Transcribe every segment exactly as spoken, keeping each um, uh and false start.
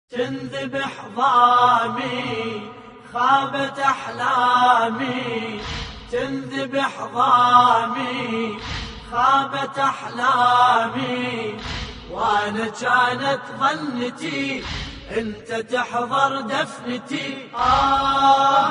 تنذبح ضامي خابت أحلامي، تنذبح ضامي خابت أحلامي، وأنا كانت ظنتي أنت تحضر دفنتي. آه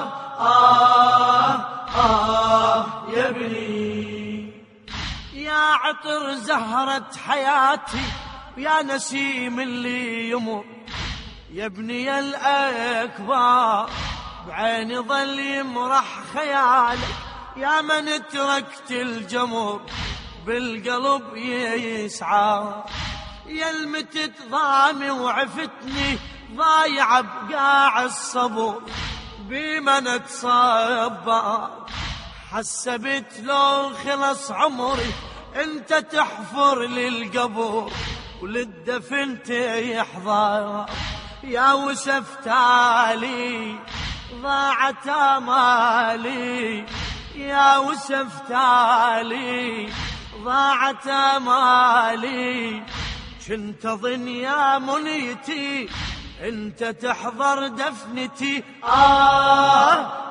آه آه يا ابني، يا عطر زهرة حياتي، يا نسيم اللي يمر، يا ابني الأكبر بعيني ظل يمرح خيالك، يا من تركت الجمر بالقلب يسعى، يا المتت ضامي وعفتني ضايع بقاع الصبر، بمن اتصبر حسبت لو خلص عمري انت تحفر للقبر وللدفن تحضر، يا وسفتالي ضاعت امالي، يا وسفتالي ضاعت امالي، كنت اظن يا منيتي انت تحضر دفنتي. آه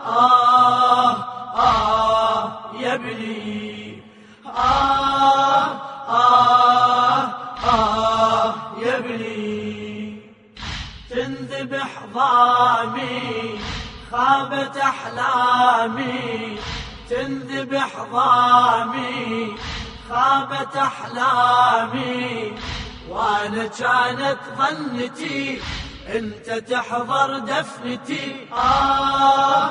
آه آه يا ابني، آه آه آه يا ابني، تنذبح ضامي خابت أحلامي، تنذبح ضامي خابت أحلامي، وأنا كانت ظنتي أنت تحضر دفنتي. آه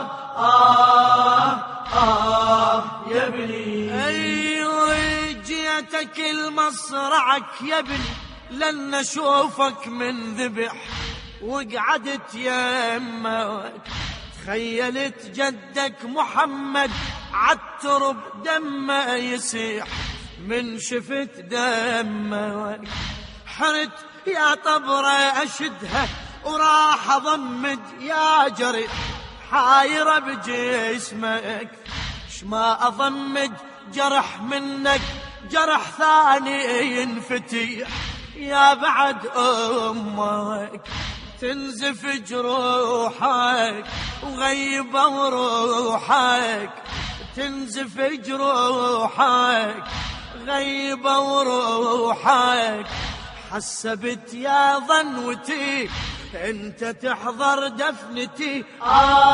آه آه يا ابني، أيوة جيتك المصرعك يا ابني لن أشوفك من ذبح، وقعدت يمك تخيلت جدك محمد عالترب دمه يسيح، من شفت دمك حرت يا طبرة أشدها وراح أضمد يا جرح حايرة بجسمك، شما أضمد جرح منك جرح ثاني ينفتح، يا بعد أمك تنزف جروحك وغيبة وروحك، تنزف جروحك غيبة وروحك، حسبت يا ظنوتي انت تحضر دفنتي. آه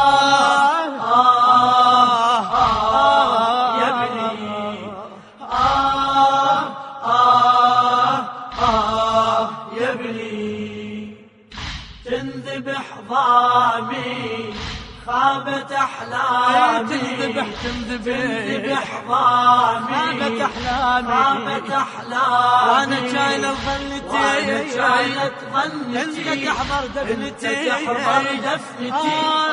آه آه يا ابني، آه آه آه يا ابني، تنذبح ضامي خابت أحلامي، تنذبح تنذبح ضامي خابت أحلامي، خابت أحلامي، وأنا كاين ظنتي وأنا كاينت ظنتي أنت تحضر دفنتي، أنت تحضر دفنتي. آه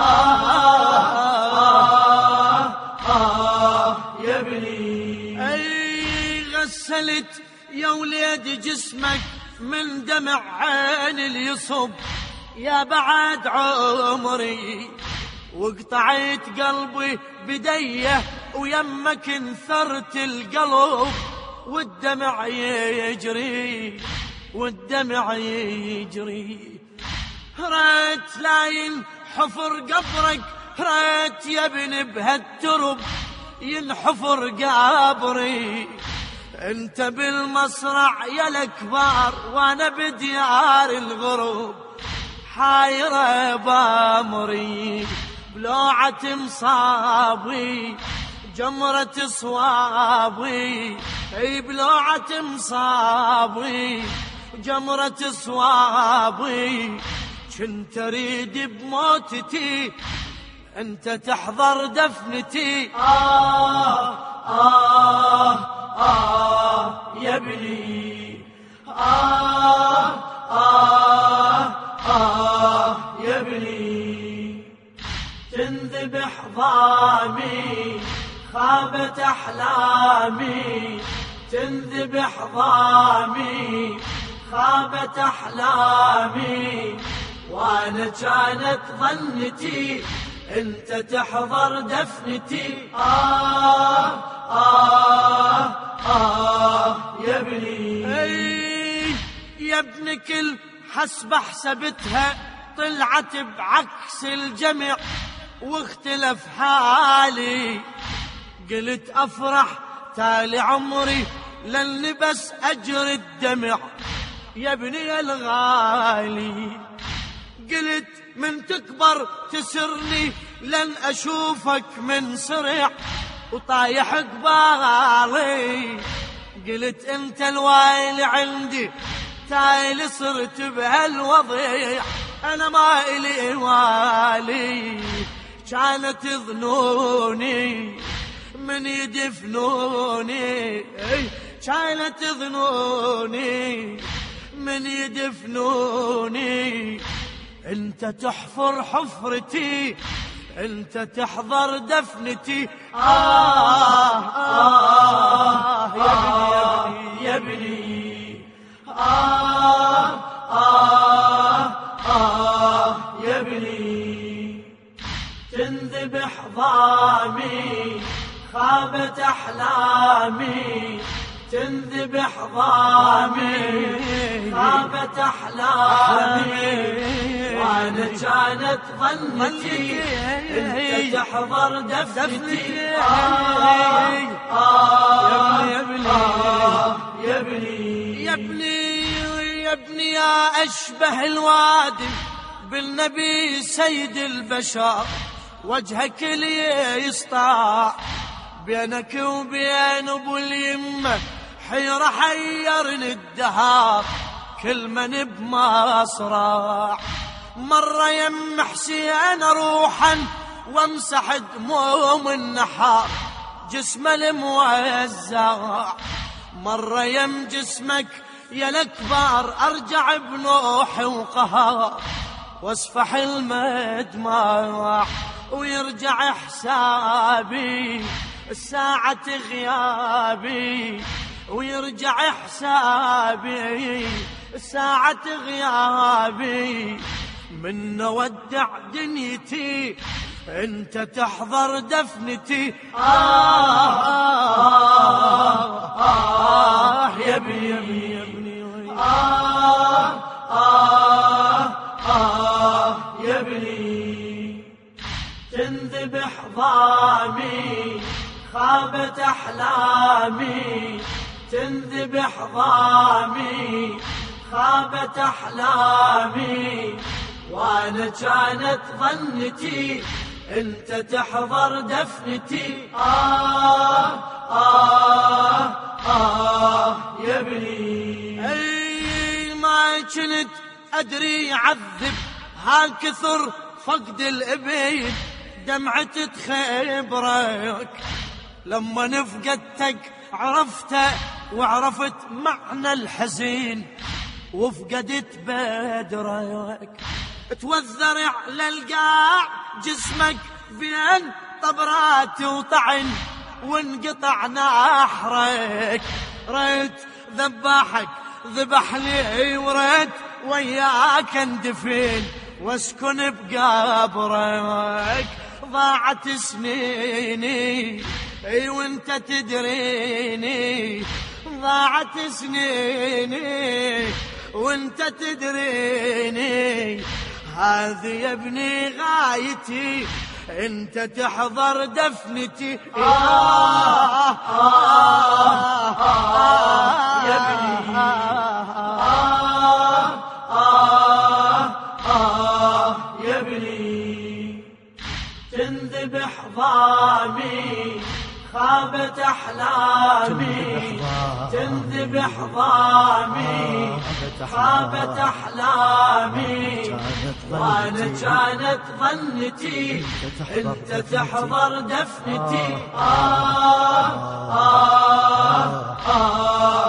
آه آه يا ابني، أي غسلت يا وليد جسمك من دمع عين اليصب، يا بعد عمري وقطعت قلبي بديه ويمك انثرت القلب، والدمع يجري والدمع يجري، ريت لا ينحفر قبرك، ريت يا ابن بهالترب ينحفر قبري، انت بالمصرع يا الكبار وانا بديار الغروب، حايرة بامري بلوعة مصابي جمرة صوابي، اي بلوعة مصابي جمرة صوابي، كنت اريد بموتتي انت تحضر دفنتي. آه آه آه يا ابني، آه آه آه يا ابني، تنذبح ضامي خابت أحلامي، تنذبح ضامي خابت أحلامي، وأنا كانت ظنتي أنت تحضر دفنتي. آه آه آه يا ابني، أي يا ابن كل حسب حسبتها طلعت بعكس الجميع واختلف حالي. قلت أفرح تالي عمري لاني بس أجري الدمع يا ابني الغالي. قلت من تكبر تسرني لن أشوفك من صرع وطايح قبالي. قلت انت الوايل عندي تايل صرت بهالوضيع انا ما إلي والي. كانت ظنوني من يدفنوني كانت ظنوني من يدفنوني. انت تحفر حفرتي انت تحضر دفنتي. آه آه يا ابني يا ابني آه آه آه يا ابني. تنذبح ضامي خابت أحلامي تنذبح ضامي خابت أحلامي. وانا كانت ظنتي انت تحضر دفنتي. آه آه يا ابني يا ابني يا ابني يا ابني يا اشبه الوادي بالنبي سيد البشر. وجهك لي يسطع بينك وبين ابو اليمه حيرة حيرني الدهار كل من بمصرع. مرة يم حسين روحا وامسح دموم النحار جسمه الموزع. مرة يم جسمك يا الأكبر أرجع بنوح وقهار واصفح المدمع ويرجع حسابي الساعة غيابي ويرجع حسابي الساعة غيابي. من نودع دنيتي انت تحضر دفنتي. آه آه آه يا ابني يا ابني آه آه آه يا ابني. تنذبح ضامي خابت أحلامي تنذبح ضامي خابت أحلامي. وانا كانت ظنتي انت تحضر دفنتي. آه آه آه يا ابني. اي ما كنت ادري عذب هالكثر فقد الابين دمعة تخبرك. لما نفقدتك عرفته وعرفت معنى الحزين وفقدت بدرك. توذر على القاع جسمك بين طبرات وطعن وانقطع نحرك. ريت ذباحك ذبح لي وريت وياك اندفن واسكن بقبرك. ضاعت سنيني اي وانت تدريني ضاعت سنيني وانت تدريني. هذه يا ابني غايتي انت تحضر دفنتي. آه آه آه آه يا ابني آه آه آه يا ابني. تنذبح ضامي خابت أحلامي تنذبح ضامي خابت أحلامي. وانا كانت ظنتي انت تحضر دفنتي. آه آه آه